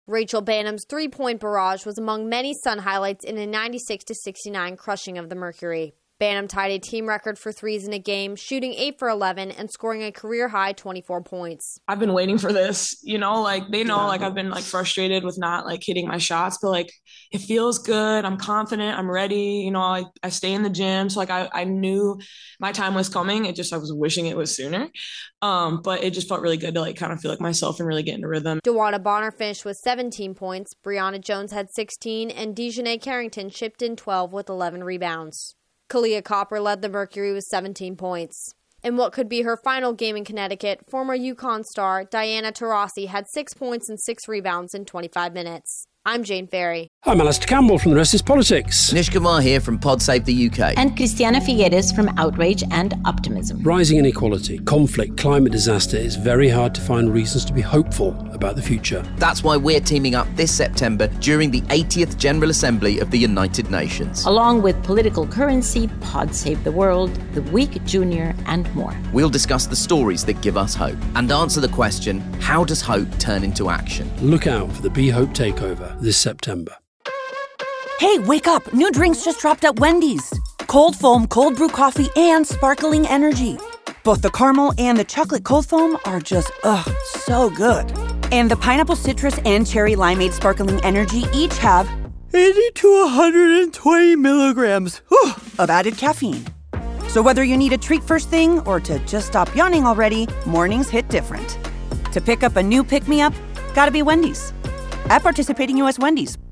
Rachel Banham's three-point barrage was among many Sun highlights in a 96-69 crushing of the Mercury. Banham tied a team record for threes in a game, shooting 8 for 11 and scoring a career-high 24 points. I've been waiting for this, they know, I've been, frustrated with not, hitting my shots, but, it feels good. I'm confident. I'm ready. I stay in the gym. So, I knew my time was coming. I was wishing it was sooner. But it just felt really good to, kind of feel like myself and really get into rhythm. DeWanna Bonner finished with 17 points. Brianna Jones had 16, and Dejanay Carrington chipped in 12 with 11 rebounds. Kalia Copper led the Mercury with 17 points. In what could be her final game in Connecticut, former UConn star Diana Taurasi had 6 points and 6 rebounds in 25 minutes. I'm Jane Ferry. I'm Alistair Campbell from The Rest is Politics. Nish Kumar here from Pod Save the UK. And Christiana Figueres from Outrage and Optimism. Rising inequality, conflict, climate disaster, it's very hard to find reasons to be hopeful about the future. That's why we're teaming up this September during the 80th General Assembly of the United Nations. Along with Political Currency, Pod Save the World, The Week Junior, and more. We'll discuss the stories that give us hope and answer the question, how does hope turn into action? Look out for the Be Hope Takeover this September. Hey, wake up! New drinks just dropped at Wendy's. Cold foam, cold brew coffee, and sparkling energy. Both the caramel and the chocolate cold foam are just, so good. And the pineapple citrus and cherry limeade sparkling energy each have 80 to 120 milligrams of added caffeine. So whether you need a treat first thing or to just stop yawning already, mornings hit different. To pick up a new pick-me-up, gotta be Wendy's. At participating U.S. Wendy's.